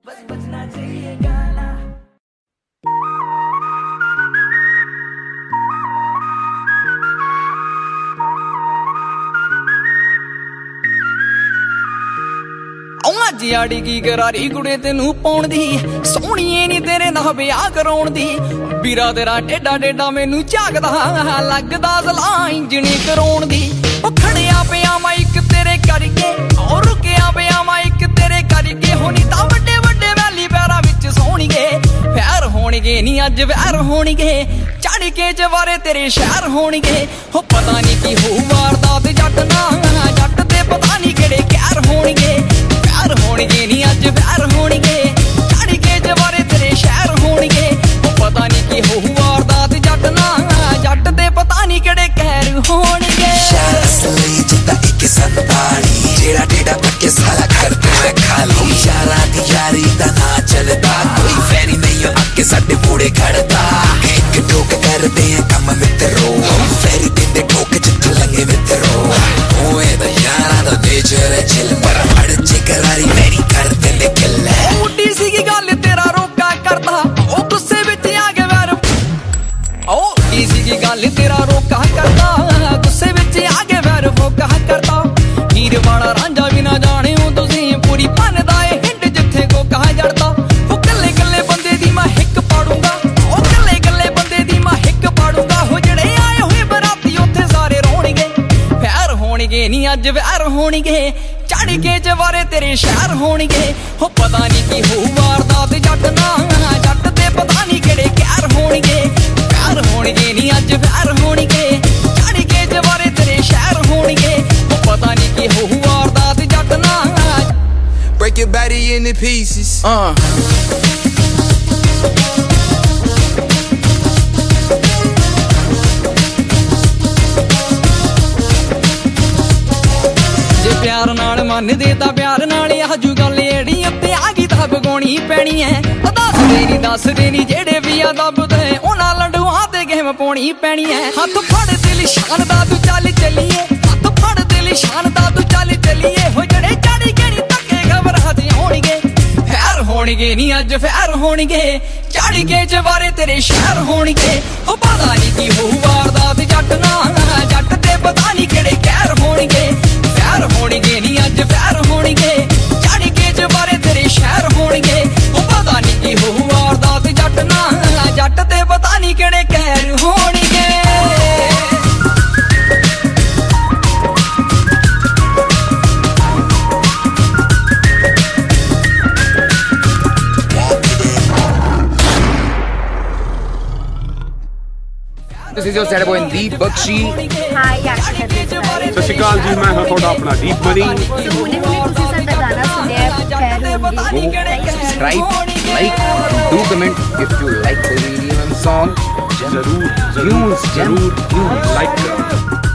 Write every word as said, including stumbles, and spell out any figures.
बस बजना चाहिए गाना। जियाड़ी की करारी कुड़े तेनू पाउण दी सोहणीए नी तेरे नाल ब्याह कराउण दी बीरा तेरा टेढ़ा टेढ़ा मैनू झाकदा लगदा सलाह इंजनी कराउण दी ओ खड़िया पिया मैं इक तेरे करके और रुकिया पिया मैं इक तेरे करके होनी तां वड्डे वड्डे वैली पैरां विच सोहणीए पैर होणगे नी अज वैर होणगे चढ़ के जवारे तेरे शहर होणगे हो पता नी की होऊ वारदात जट ना जट ते पता नी किहड़े कहर होणगे प्यार होणगे नी अज वैर होणगे चढ़ के जवारे तेरे शहर होणगे ओ पता नी की होऊ वारदात जट ना जट ते पता नी किहड़े कहर होणगे शहर असली जिद्दा इक संताली जेड़ा टेढ़ा पक्के साला कर दे मैं खाली यारा दी यारी दा ना चलदा कोई फेरी नहीं हो अक्के साडे मूड़े खड़दा एक ठोक करदे हैं कम मित्रो फेरी दिंदे ठोक जिथे लंगे मित्रो ओए दा यारा दा नेचर है चिल पर अड़ करारी मेरी कर दिंदे किल उड्डी सी की गल तेरा रोका करदा ओ गुस्से विच आ के वैर ओ इसी की गल तेरा रोका करदा गुस्से विच आ के वैर फोका करदा हीर वाला रांझा भी ना जाने हो तुसी पूरी भनदा ए हिंड जिथे को कहा जड़दा ओ कल्ले कल्ले बंदे दी मैं हिक पाड़ूंगा ओ कल्ले कल्ले बंदे दी मैं हिक पाड़ूंगा हो जड़े आए होए बराती ओथे सारे रोणगे वैर होणगे नी अज वैर होणगे चढ़ के जवारे तेरे शहर होणगे हो पता नी की होऊ वारदात जट ना जट ते पता नी किहड़े कहर होणगे प्यार होणगे नी अज वैर होणगे चढ़ के जवारे तेरे शहर होणगे हो पता नी की होऊ वारदात जट ना break your body into pieces uh प्यार नाल मन दे तां प्यार नाल आजू गल एड़ी उत्ते आ गई तां बगाउणी पैणी ऐ ओ दस दे नी दस दे नी जेड़े भी आ दबदे उन्हां लंडूआं ते गेम पाउणी पैणी ऐ हत्थ फड़ दिल शान दा तू चल चलिए हत्थ फड़ दिल शान दा तू चल चलिए हो जड़े चढ़ के नी धक्के घबराहट होणगे फैर होणगे नी अज फैर होणगे चढ़ के जवारे तेरे शहर होणगे हो पता नी की होऊ वारदात जट ना जट ते पता नी किहड़े कहर होणगे प्यार होणगे नी अज वैर होणगे चढ़ के जवारे तेरे शहर होणगे ओ पता नी की होऊ वारदात जट ना जट ते पता नी किहड़े कहर होणगे This is your sad boy Deep Bakshi. Hi, Yashi. ਸਤਿ ਸ਼੍ਰੀ ਅਕਾਲ ਜੀ, ਮੈਂ ਹਾਂ ਤੁਹਾਡਾ ਆਪਣਾ ਦੀਪ ਮਨੀ। ਹੁਣੇ ਹੁਣੇ ਤੁਸੀਂ ਸਾਡਾ ਗਾਣਾ ਸੁਣਿਆ ਖੈਰ ਹੋਊਗੀ। Go subscribe, like, do comment if you like the video and song. ਜ਼ਰੂਰ ਜ਼ਰੂਰ ਜ਼ਰੂਰ ਲਾਈਕ ਕਰੋ।